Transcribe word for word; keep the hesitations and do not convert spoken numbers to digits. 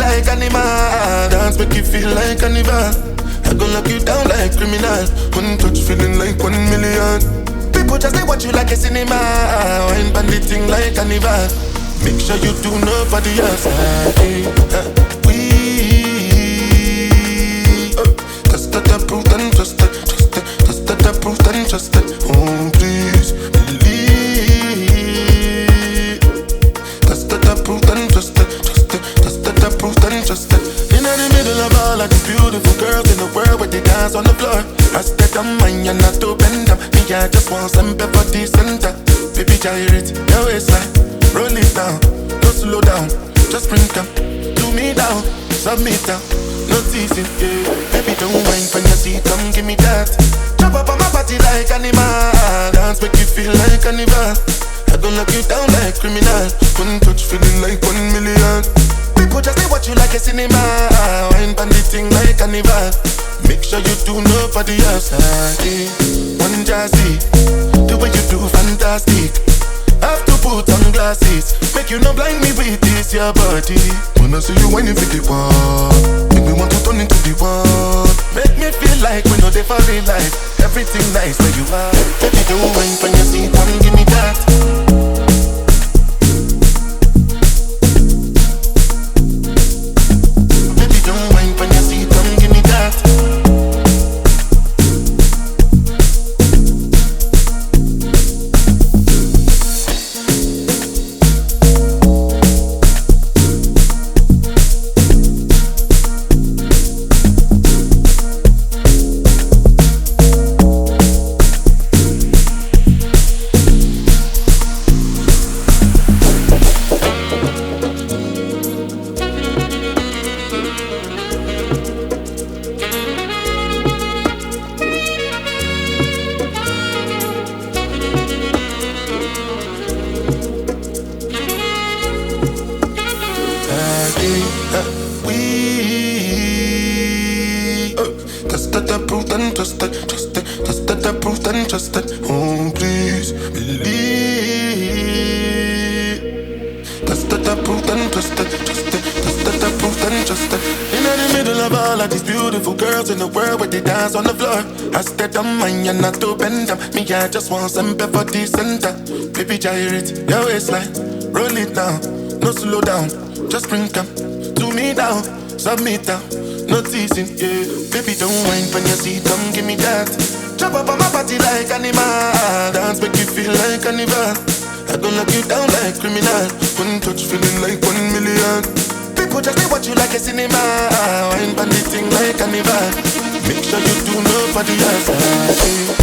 like animal. Dance make you feel like carnival. I gon' lock you down like criminal. One touch feeling like one million. People just they watch you like a cinema. Wine bandit thing like carnival. Make sure you do nobody else. We just that approved and trusted, trusted, just that approved and trusted. Oh please believe. Just that approved and trusted, trusted, just that approved and trusted. In the middle of all of these beautiful girls in the world where they dance on the floor. I step on mine and not to bend them. Me I just want some pepper the center. Baby gyrate your waistline, roll it down, don't slow down, just bring them, do me down, submit down. No teasing, yeah. Baby, don't mind when you see, come give me that. Jump up on my body like animal. Dance make you feel like carnival. I gon' lock you down like criminal. One touch feeling like one million. People just they watch you like a cinema. Wine bandit thing like carnival. Make sure you do nobody else. Yeah. One jazzy, the way you do fantastic. Have to put on glasses. Make you no blind me with this your body. Wanna see you whining for the wall. Make me want to turn into the wall. Make me feel like we know they fall in life. Everything nice where you are. Baby don't whine when you see come give me that. Baby don't whine when you see come give me that. We uh, just that approved and trusted, trusted, just that approved and trusted. Oh please believe. Just that approved and trusted, trusted, just that approved and trusted. In the middle of all of these beautiful girls in the world where they dance on the floor. I step on mine and not to bend them. Me I just want some pepper the center. Baby gyrate your waistline, roll it down, no slow down, just bring them. Do me down, submit down, no teasing, yeah. Baby don't whine when you see, come give me that. Jump up on my body like animal. Dance make you feel like carnival. I gon' lock you down like criminal. One touch feeling like one million. People just they watch you like a cinema. Wine bandit thing like carnival. Make sure you do nobody else.